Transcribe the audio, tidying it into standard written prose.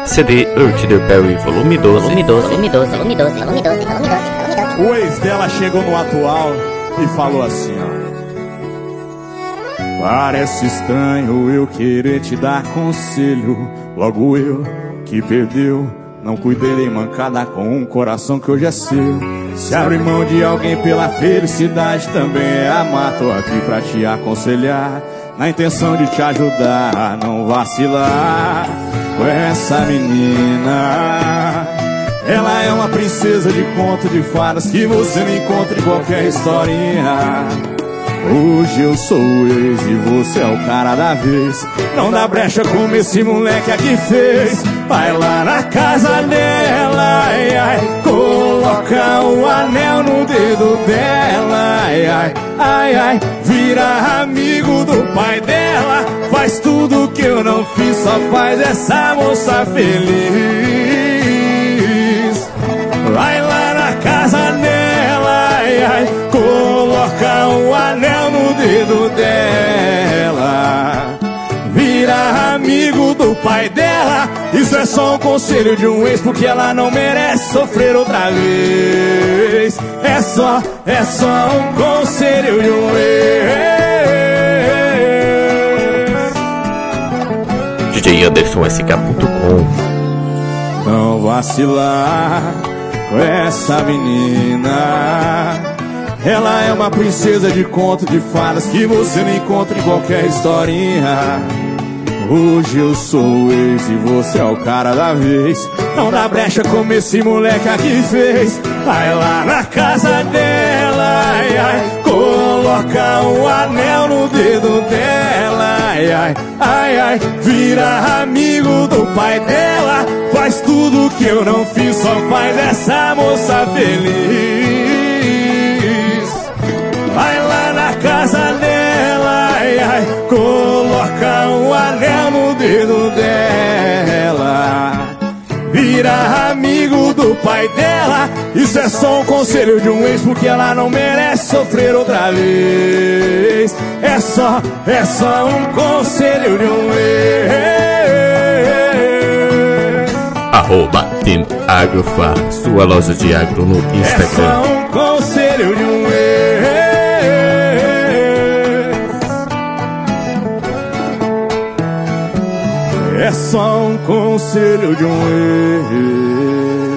CD Earth the Berry Volume 12. O ex dela chegou no atual e falou assim, ó: parece estranho eu querer te dar conselho, logo eu que perdeu, não cuidei nem mancada com um coração que hoje é seu. Se abrir mão de alguém pela felicidade também é amar. Tô aqui pra te aconselhar, na intenção de te ajudar a não vacilar com essa menina. Ela é uma princesa de conto de fadas que você não encontra em qualquer historinha. Hoje eu sou o ex e você é o cara da vez. Não dá brecha como esse moleque aqui fez. Vai lá na casa dela, ai, ai, coloca o anel no dedo dela, ai, ai, ai, ai, vira amigo do pai dela. Faz tudo que eu não fiz, só faz essa moça feliz. Vai lá na casa dela, ai, ai, coloca o anel no dedo dela. Vira amigo do pai dela. Isso é só um conselho de um ex, porque ela não merece sofrer outra vez. É só um conselho de um ex. DJ AndersonSK.com. Não vacilar com essa menina. Ela é uma princesa de conto de fadas que você não encontra em qualquer historinha. Hoje eu sou o ex e você é o cara da vez. Não dá brecha como esse moleque aqui fez. Vai lá na casa dela, ai, ai, coloca o anel no dedo dela, ai, ai, ai, ai, vira amigo do pai dela. Faz tudo que eu não fiz, só faz essa moça feliz. Vai lá na casa dela, ai, ai, coloca o anel no dedo dela. Vira amigo do pai dela. Isso é só um conselho de um ex, porque ela não merece sofrer outra vez. É só um conselho de um ex. @Team Agrofar, sua loja de agro no Instagram. É só um conselho de um ex. É só um conselho de um ex.